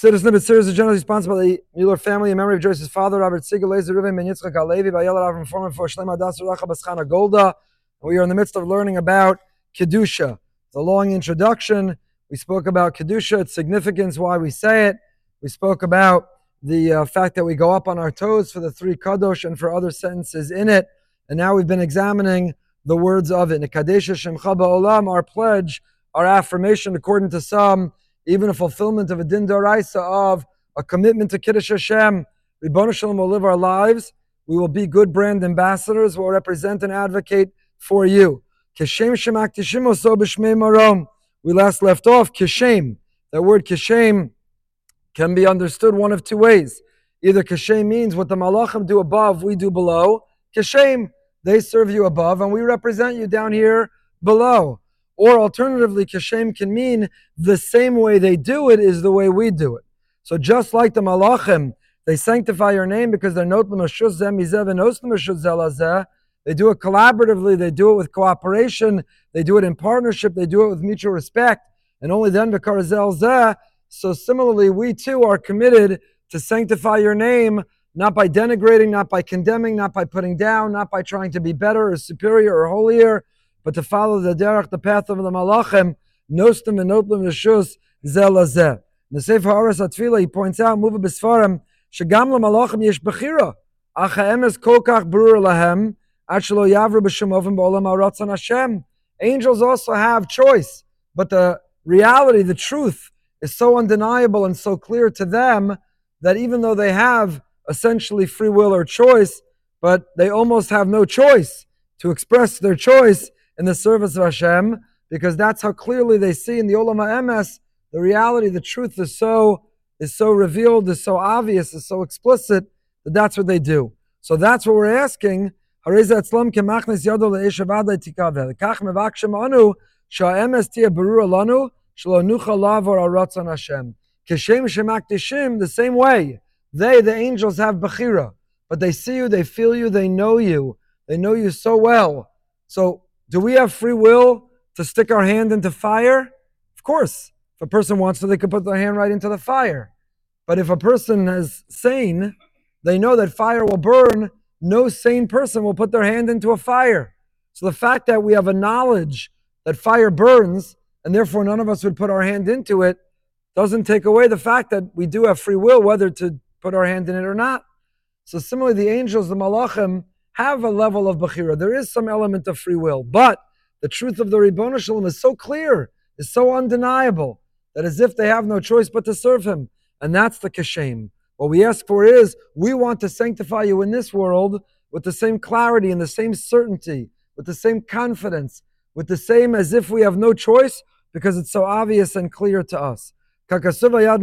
Siddur Snippet series is generally sponsored by the Mueller family in memory of Joyce's father, Robert Siegel, Lezer Reuven Ben Yitzchak Halevi, by Yelad Avram Foreman for Shlema Das Racha Baschana Golda. We are in the midst of learning about Kedusha. It's a long introduction. We spoke about Kedusha, its significance, why we say it. We spoke about the fact that we go up on our toes for the three Kadosh and for other sentences in it. And now we've been examining the words of it. Nekadesha Shemcha Ba'olam, our pledge, our affirmation, according to some, even a fulfillment of a din d'oraisa of a commitment to Kiddush Hashem. Ribono Shalom will live our lives. We will be good brand ambassadors. We'll represent and advocate for you. Kishem shemak tishimo so b'shmei marom. We last left off kishem. That word kishem can be understood one of two ways. Either kishem means what the malachim do above, we do below. Kishem, they serve you above, and we represent you down here below. Or alternatively, kishem can mean the same way they do it is the way we do it. So just like the malachim, they sanctify your name because they're not l'mashuz zeh mizeh v'nos l'mashuz zeh lazeh. They do it collaboratively, they do it with cooperation, they do it in partnership, they do it with mutual respect, and only then v'karazel zeh. So similarly, we too are committed to sanctify your name, not by denigrating, not by condemning, not by putting down, not by trying to be better or superior or holier, but to follow the derech, the path of the malachim, nostim and notlim reshus zeh lazeh. In the Sefer Haaretz HaTfilah, he points out, Muva B'Sfarim, shegam l'malachim yesh bechira, ach ha'emes kol kach berur lahem, ad shelo yavru b'shem ofen ba'olam ha'ratzon Hashem. Angels also have choice, but the reality, the truth, is so undeniable and so clear to them that even though they have essentially free will or choice, but they almost have no choice to express their choice in the service of Hashem, because that's how clearly they see in the Olam HaEmes, the reality, the truth is so revealed, is so obvious, is so explicit, that that's what they do. So that's what we're asking. The same way, the angels have Bechira, but they see you, they feel you, they know you so well. So do we have free will to stick our hand into fire? Of course. If a person wants to, they can put their hand right into the fire. But if a person is sane, they know that fire will burn. No sane person will put their hand into a fire. So the fact that we have a knowledge that fire burns, and therefore none of us would put our hand into it, doesn't take away the fact that we do have free will, whether to put our hand in it or not. So similarly, the angels, the malachim, have a level of bechira. There is some element of free will, but the truth of the Ribono Shalom is so clear, is so undeniable, that as if they have no choice but to serve him. And that's the kashem. What we ask for is, we want to sanctify you in this world with the same clarity and the same certainty, with the same confidence, with the same as if we have no choice, because it's so obvious and clear to us. As it says, Al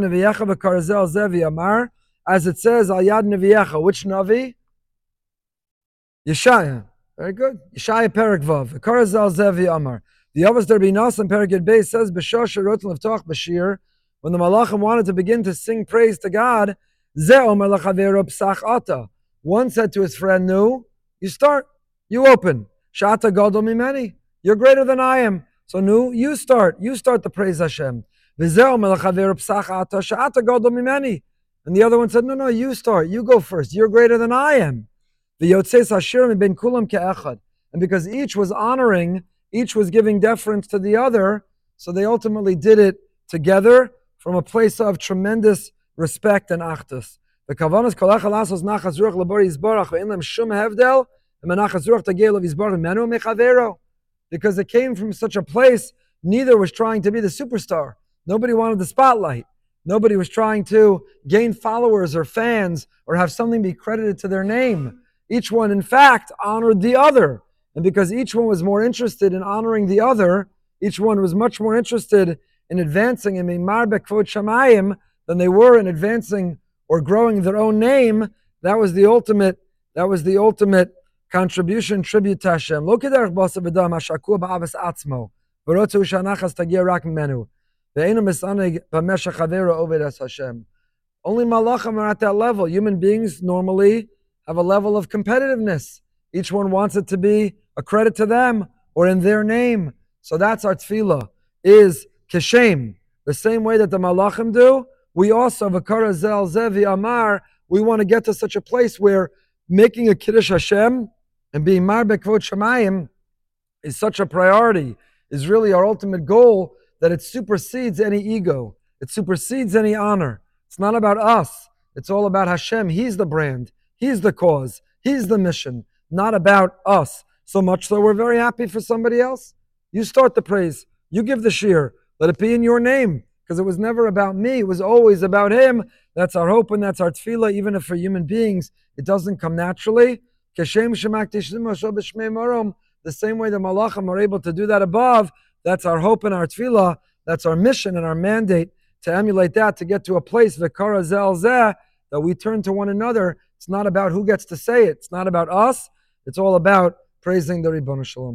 Yad Neviyecha, which Navi? Yeshaya. Very good. Yeshaya Perek Vav. Karazal Zevi Amar. The Avos Derbi Nas and Perek Yud Beis says, B'shah Shirot Levtoch Bashir, when the Malachim wanted to begin to sing praise to God, Ze Omer L'Chavero Psach Ata. One said to his friend, No, you start, you open. Sha'ata Gadol Mimeni. You're greater than I am. So Nu, you start the praise Hashem. V'ze Omer L'Chavero Psach Ata Sha'ata Gadol Mimeni. And the other one said, No, you start, you go first. You're greater than I am. And because each was honoring, each was giving deference to the other, so they ultimately did it together from a place of tremendous respect and achdus. The kavanas kolacha lasos nachas ruach labori yisbarach ve'in lem shum hevdel v'menachas ruach tagei lav yisbarach menu mechavero. Because it came from such a place, neither was trying to be the superstar. Nobody wanted the spotlight. Nobody was trying to gain followers or fans or have something be credited to their name. Each one, in fact, honored the other. And because each one was more interested in honoring the other, each one was much more interested in advancing in Mimar Bekvod Shamayim than they were in advancing or growing their own name. That was the ultimate contribution, tribute to Hashem. Lo kederech basa v'dam hashakua ba'avas atzmo v'rotzu shanachas tagia rak mimenu ve'enu misaneg b'meshach havera oved es Hashem. Only malachim are at that level. Human beings normally have a level of competitiveness. Each one wants it to be a credit to them or in their name. So that's our tefillah, is kishem. The same way that the malachim do, we also, V'kara zel zevi amar, we want to get to such a place where making a Kiddush Hashem and being Mar Bekvod Shemayim is such a priority, is really our ultimate goal, that it supersedes any ego. It supersedes any honor. It's not about us. It's all about Hashem. He's the brand. He's the cause. He's the mission. Not about us. So much so we're very happy for somebody else. You start the praise. You give the shir. Let it be in your name. Because it was never about me. It was always about Him. That's our hope and that's our tefillah. Even if for human beings it doesn't come naturally. The same way the malachim are able to do that above, that's our hope and our tefillah, that's our mission and our mandate to emulate that, to get to a place, v'kara zel zeh, that we turn to one another. It's not about who gets to say it. It's not about us. It's all about praising the Ribbon Shalom.